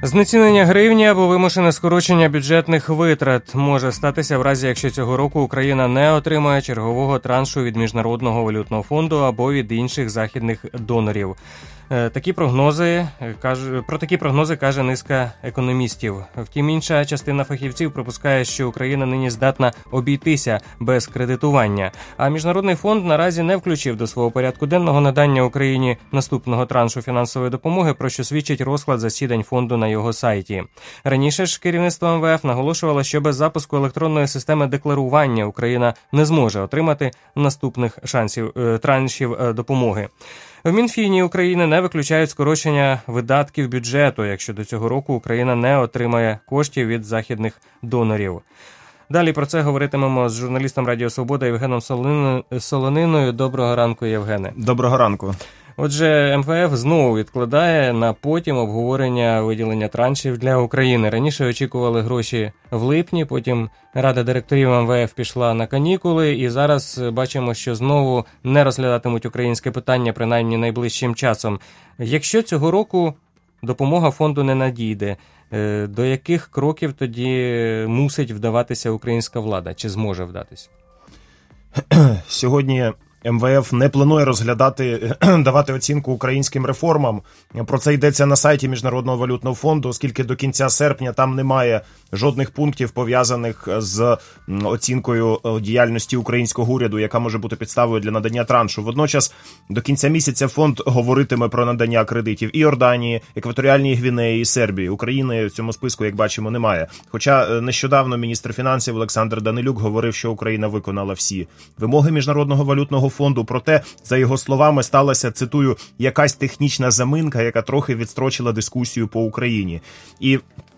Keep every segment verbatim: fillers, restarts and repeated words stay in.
Знецінення гривні або вимушене скорочення бюджетних витрат може статися в разі, якщо цього року Україна не отримає чергового траншу від Міжнародного валютного фонду або від інших західних донорів. Такі прогнози, каже, про такі прогнози каже низка економістів. Втім, інша частина фахівців припускає, що Україна нині здатна обійтися без кредитування. А Міжнародний фонд наразі не включив до свого порядку денного надання Україні наступного траншу фінансової допомоги, про що свідчить розклад засідань фонду на його сайті. Раніше ж керівництво ем ве еф наголошувало, що без запуску електронної системи декларування Україна не зможе отримати наступних шансів траншів допомоги. В Мінфіні України не виключають скорочення видатків бюджету, якщо до цього року Україна не отримає коштів від західних донорів. Далі про це говоритимемо з журналістом Радіо Свобода Євгеном Солониною. Доброго ранку, Євгене. Доброго ранку. Отже, ем ве еф знову відкладає на потім обговорення виділення траншів для України. Раніше очікували гроші в липні, потім Рада директорів ем ве еф пішла на канікули, і зараз бачимо, що знову не розглядатимуть українське питання, принаймні найближчим часом. Якщо цього року допомога фонду не надійде, до яких кроків тоді мусить вдаватися українська влада? Чи зможе вдатися? Сьогодні ем ве еф не планує розглядати, давати оцінку українським реформам. Про це йдеться на сайті Міжнародного валютного фонду, оскільки до кінця серпня там немає жодних пунктів, пов'язаних з оцінкою діяльності українського уряду, яка може бути підставою для надання траншу. Водночас, до кінця місяця фонд говоритиме про надання кредитів і Йорданії, Екваторіальній Гвінеї, і Сербії. України в цьому списку, як бачимо, немає. Хоча нещодавно міністр фінансів Олександр Данилюк говорив, що Україна виконала всі вимоги Міжнародного валютного фонду. Проте, за його словами, сталася, цитую, якась технічна заминка, яка трохи відстрочила дискусію по Україні. І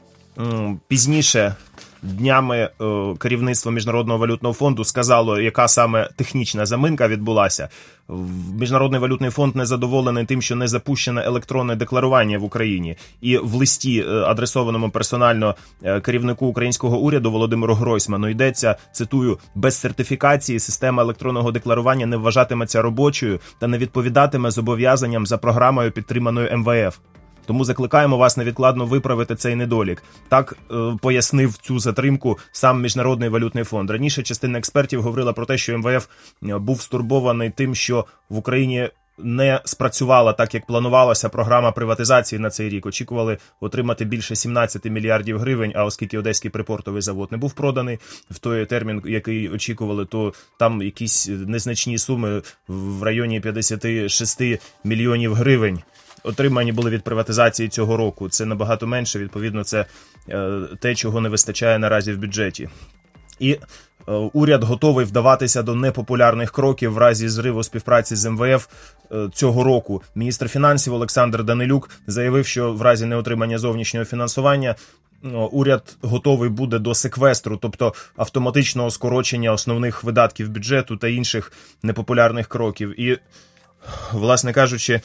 м, пізніше днями е, керівництво Міжнародного валютного фонду сказало, яка саме технічна заминка відбулася. Міжнародний валютний фонд не задоволений тим, що не запущено електронне декларування в Україні. І в листі, адресованому персонально керівнику українського уряду Володимиру Гройсману, йдеться, цитую, «без сертифікації система електронного декларування не вважатиметься робочою та не відповідатиме зобов'язанням за програмою, підтриманою ем ве еф. Тому закликаємо вас невідкладно виправити цей недолік». Так е, пояснив цю затримку сам Міжнародний валютний фонд. Раніше частина експертів говорила про те, що ем ве еф був стурбований тим, що в Україні не спрацювала так, як планувалася програма приватизації на цей рік. Очікували отримати більше сімнадцять мільярдів гривень, а оскільки Одеський припортовий завод не був проданий в той термін, який очікували, то там якісь незначні суми в районі п'ятдесят шість мільйонів гривень отримані були від приватизації цього року. Це набагато менше, відповідно, це е, те, чого не вистачає наразі в бюджеті. І е, уряд готовий вдаватися до непопулярних кроків в разі зриву співпраці з ем ве еф е, цього року. Міністр фінансів Олександр Данилюк заявив, що в разі неотримання зовнішнього фінансування уряд готовий буде до секвестру, тобто автоматичного скорочення основних видатків бюджету та інших непопулярних кроків. І, власне кажучи,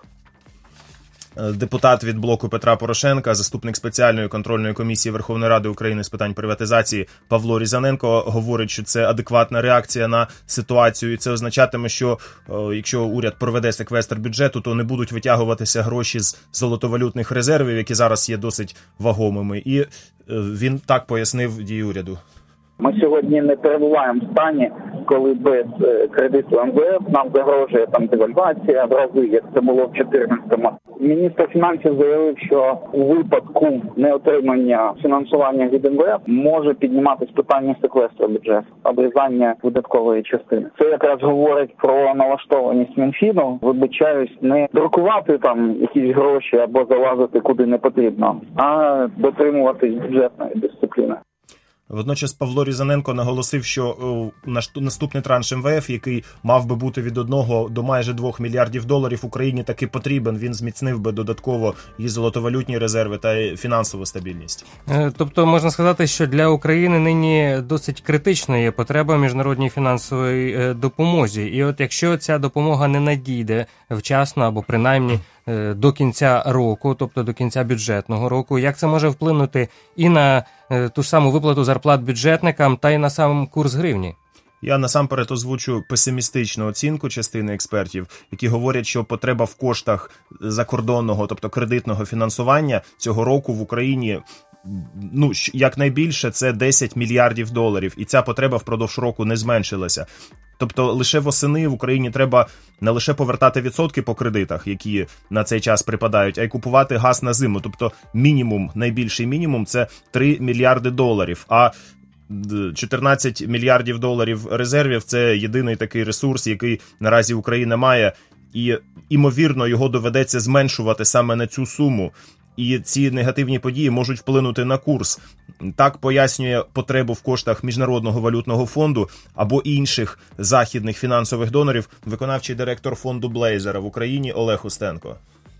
депутат від блоку Петра Порошенка, заступник спеціальної контрольної комісії Верховної Ради України з питань приватизації Павло Різаненко говорить, що це адекватна реакція на ситуацію. І це означатиме, що якщо уряд проведе секвестр бюджету, то не будуть витягуватися гроші з золотовалютних резервів, які зараз є досить вагомими. І він так пояснив дії уряду. Ми сьогодні не перебуваємо в стані, коли без кредиту ем ве еф нам загрожує там девальвація в рази, як це було в чотирнадцятому. Міністр фінансів заявив, що у випадку неотримання фінансування від ем ве еф може підніматись питання секвестру бюджету, обрізання видаткової частини. Це якраз говорить про налаштованість Мінфіну, вибачаюсь, не друкувати там якісь гроші або залазити куди не потрібно, а дотримуватись бюджетної дисципліни. Водночас Павло Різаненко наголосив, що наступний транш ем ве еф, який мав би бути від одного до майже двох мільярдів доларів, Україні таки потрібен. Він зміцнив би додатково її золотовалютні резерви та фінансову стабільність. Тобто можна сказати, що для України нині досить критичною є потреба міжнародній фінансовій допомозі. І от якщо ця допомога не надійде вчасно або принаймні до кінця року, тобто до кінця бюджетного року, як це може вплинути і на ту ж саму виплату зарплат бюджетникам, та й на сам курс гривні? Я насамперед озвучу песимістичну оцінку частини експертів, які говорять, що потреба в коштах закордонного, тобто кредитного фінансування цього року в Україні, ну, якнайбільше це десять мільярдів доларів, і ця потреба впродовж року не зменшилася. Тобто лише восени в Україні треба не лише повертати відсотки по кредитах, які на цей час припадають, а й купувати газ на зиму. Тобто мінімум, найбільший мінімум – це три мільярди доларів, а чотирнадцять мільярдів доларів резервів – це єдиний такий ресурс, який наразі Україна має, і, імовірно, його доведеться зменшувати саме на цю суму. І ці негативні події можуть вплинути на курс. Так пояснює потребу в коштах Міжнародного валютного фонду або інших західних фінансових донорів виконавчий директор фонду Блейзера в Україні Олег Устенко.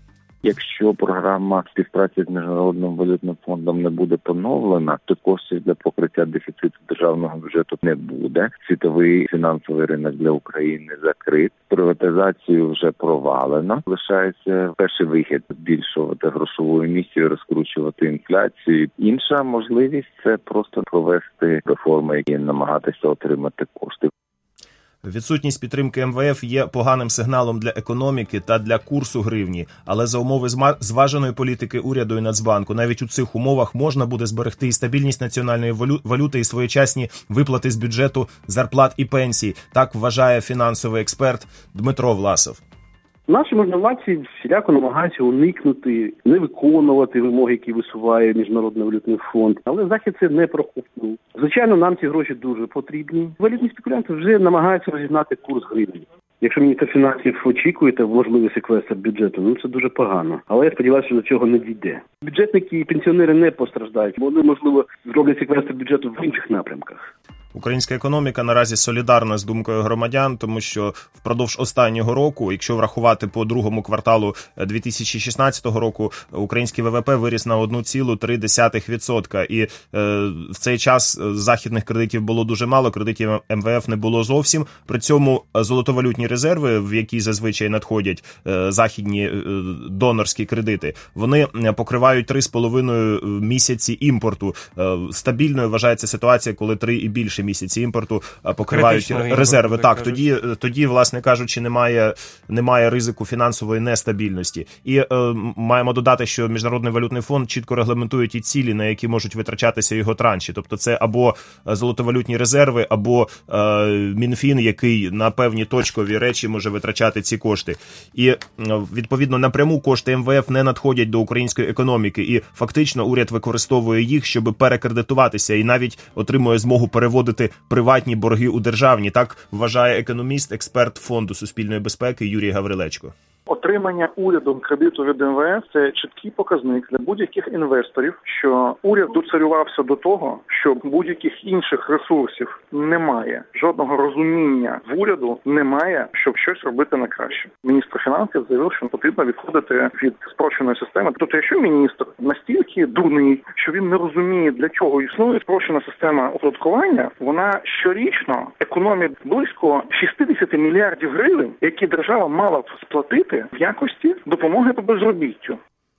Якщо програма співпраці з Міжнародним валютним фондом не буде поновлена, то коштів для покриття дефіциту державного бюджету не буде. Світовий фінансовий ринок для України закрит. Приватизацію вже провалено. Лишається перший вихід – збільшувати грошову емісію, розкручувати інфляцію. Інша можливість – це просто провести реформи і намагатися отримати кошти. Відсутність підтримки ем ве еф є поганим сигналом для економіки та для курсу гривні, але за умови зваженої політики уряду і Нацбанку навіть у цих умовах можна буде зберегти і стабільність національної валюти, і своєчасні виплати з бюджету зарплат і пенсій. Так вважає фінансовий експерт Дмитро Власов. Наші можновладці всіляко намагаються уникнути, не виконувати вимоги, які висуває Міжнародний валютний фонд. Але Захід це не проковтнув. Звичайно, нам ці гроші дуже потрібні. Валютні спекулянти вже намагаються розігнати курс гривні. Якщо міністр фінансів очікуєте можливий секвестр бюджету, ну це дуже погано. Але я сподіваюся, що до цього не дійде. Бюджетники і пенсіонери не постраждають. Вони, можливо, зроблять секвестр бюджету в інших напрямках. Українська економіка наразі солідарна з думкою громадян, тому що впродовж останнього року, якщо врахувати по другому кварталу дві тисячі шістнадцятого року, український ВВП виріс на один цілих три десятих відсотка. І е, в цей час західних кредитів було дуже мало, кредитів ем ве еф не було зовсім. При цьому золотовалютні резерви, в які зазвичай надходять е, західні е, донорські кредити, вони покривають три з половиною місяці імпорту. Е, стабільною вважається ситуація, коли три і більше місяці імпорту покривають Критично резерви. імпорту, так, так тоді, тоді, власне кажучи, немає, немає ризику фінансової нестабільності. І е, маємо додати, що Міжнародний валютний фонд чітко регламентує ті цілі, на які можуть витрачатися його транші. Тобто це або золотовалютні резерви, або е, Мінфін, який на певні точкові речі може витрачати ці кошти. І, е, відповідно, напряму кошти ем ве еф не надходять до української економіки. І фактично уряд використовує їх, щоб перекредитуватися, і навіть отримує змогу переводити приватні борги у державні. Так вважає економіст, експерт Фонду суспільної безпеки Юрій Гаврилечко. Отримання урядом кредиту від ем ве еф – це чіткий показник для будь-яких інвесторів, що уряд доцарювався до того, що будь-яких інших ресурсів немає. Жодного розуміння в уряду немає, щоб щось робити на краще. Міністр фінансів заявив, що потрібно відходити від спрощеної системи. Тобто, якщо міністр настільки дурний, що він не розуміє, для чого існує спрощена система оподаткування, вона щорічно економить близько шістдесят мільярдів гривень, які держава мала б сплатити в якості допомоги по безробіттю.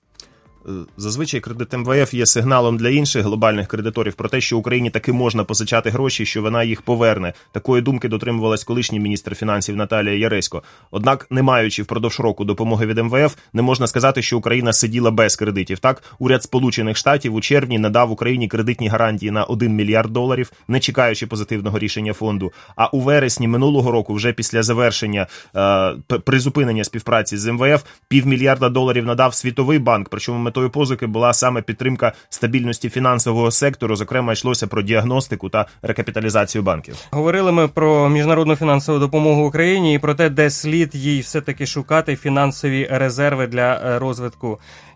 Зазвичай кредит ем ве еф є сигналом для інших глобальних кредиторів про те, що Україні таки можна позичати гроші, що вона їх поверне. Такої думки дотримувалась колишній міністр фінансів Наталія Яресько. Однак, не маючи впродовж року допомоги від ем ве еф, не можна сказати, що Україна сиділа без кредитів. Так, уряд Сполучених Штатів у червні надав Україні кредитні гарантії на один мільярд доларів, не чекаючи позитивного рішення фонду. А у вересні минулого року, вже після завершення е, призупинення співпраці з ем ве еф, півмільярда доларів надав Світовий банк, причому метою позики була саме підтримка стабільності фінансового сектору, зокрема йшлося про діагностику та рекапіталізацію банків. Говорили ми про міжнародну фінансову допомогу Україні і про те, де слід їй все-таки шукати фінансові резерви для розвитку